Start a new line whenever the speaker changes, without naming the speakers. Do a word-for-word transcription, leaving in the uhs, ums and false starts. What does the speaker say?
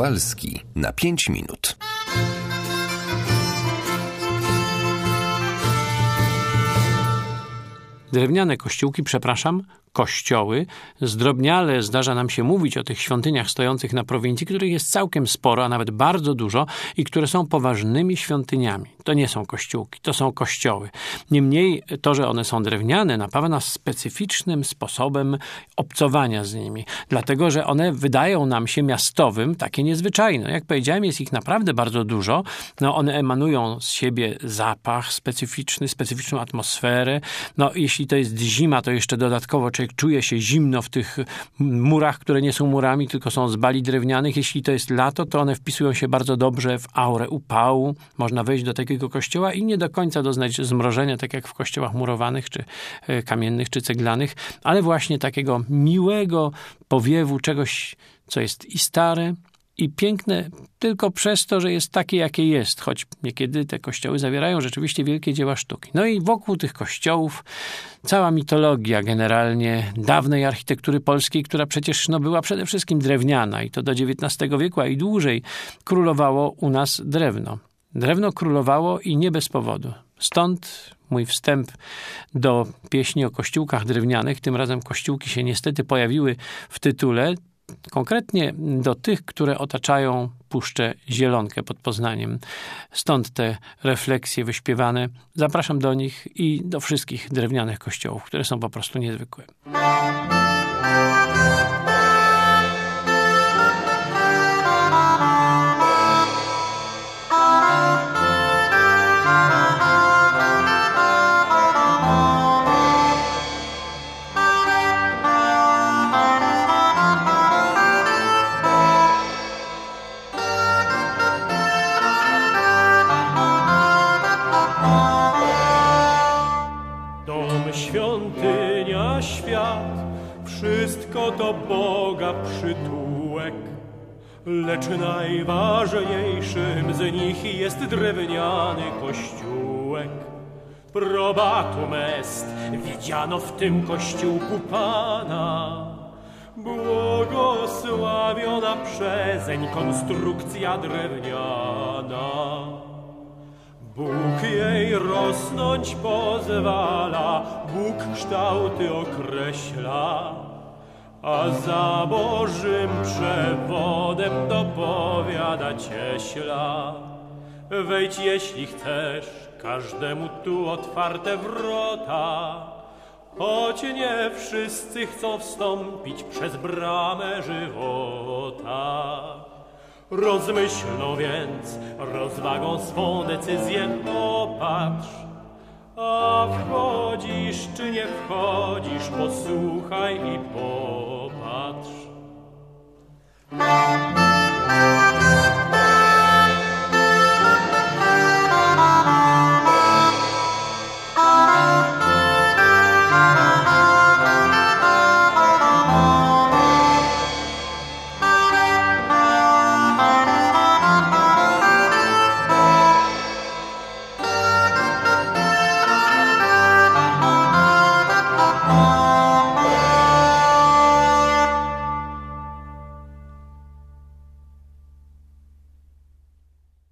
Kowalski na pięć minut.
Drewniane kościółki, przepraszam, kościoły. Zdrobniale zdarza nam się mówić o tych świątyniach stojących na prowincji, których jest całkiem sporo, a nawet bardzo dużo i które są poważnymi świątyniami. To nie są kościółki, to są kościoły. Niemniej to, że one są drewniane, napawa nas specyficznym sposobem obcowania z nimi. Dlatego, że one wydają nam się miastowym takie niezwyczajne. Jak powiedziałem, jest ich naprawdę bardzo dużo. No, one emanują z siebie zapach specyficzny, specyficzną atmosferę. No, jeśli to jest zima, to jeszcze dodatkowo człowiek czuje się zimno w tych murach, które nie są murami, tylko są z bali drewnianych. Jeśli to jest lato, to one wpisują się bardzo dobrze w aurę upału. Można wejść do takiego kościoła i nie do końca doznać zmrożenia, tak jak w kościołach murowanych, czy kamiennych, czy ceglanych, ale właśnie takiego miłego powiewu czegoś, co jest i stare, i piękne tylko przez to, że jest takie, jakie jest, choć niekiedy te kościoły zawierają rzeczywiście wielkie dzieła sztuki. No i wokół tych kościołów cała mitologia generalnie dawnej architektury polskiej, która przecież no, była przede wszystkim drewniana i to do dziewiętnastego wieku, a i dłużej królowało u nas drewno. Drewno królowało i nie bez powodu. Stąd mój wstęp do pieśni o kościółkach drewnianych. Tym razem kościółki się niestety pojawiły w tytule, konkretnie do tych, które otaczają Puszczę Zielonkę pod Poznaniem. Stąd te refleksje wyśpiewane. Zapraszam do nich i do wszystkich drewnianych kościołów, które są po prostu niezwykłe.
Świątynia, świat, wszystko do Boga przytułek, lecz najważniejszym z nich jest drewniany kościółek. Probatum est, widziano w tym kościółku Pana, błogosławiona przezeń konstrukcja drewniana. Bóg jej rosnąć pozwala, Bóg kształty określa, a za Bożym przewodem dopowiada cieśla. Wejdź, jeśli chcesz, każdemu tu otwarte wrota, choć nie wszyscy chcą wstąpić przez bramę żywota. Rozmyślno więc, rozwagą swą decyzję opatrz, a wchodzisz czy nie wchodzisz, posłuchaj i popatrz.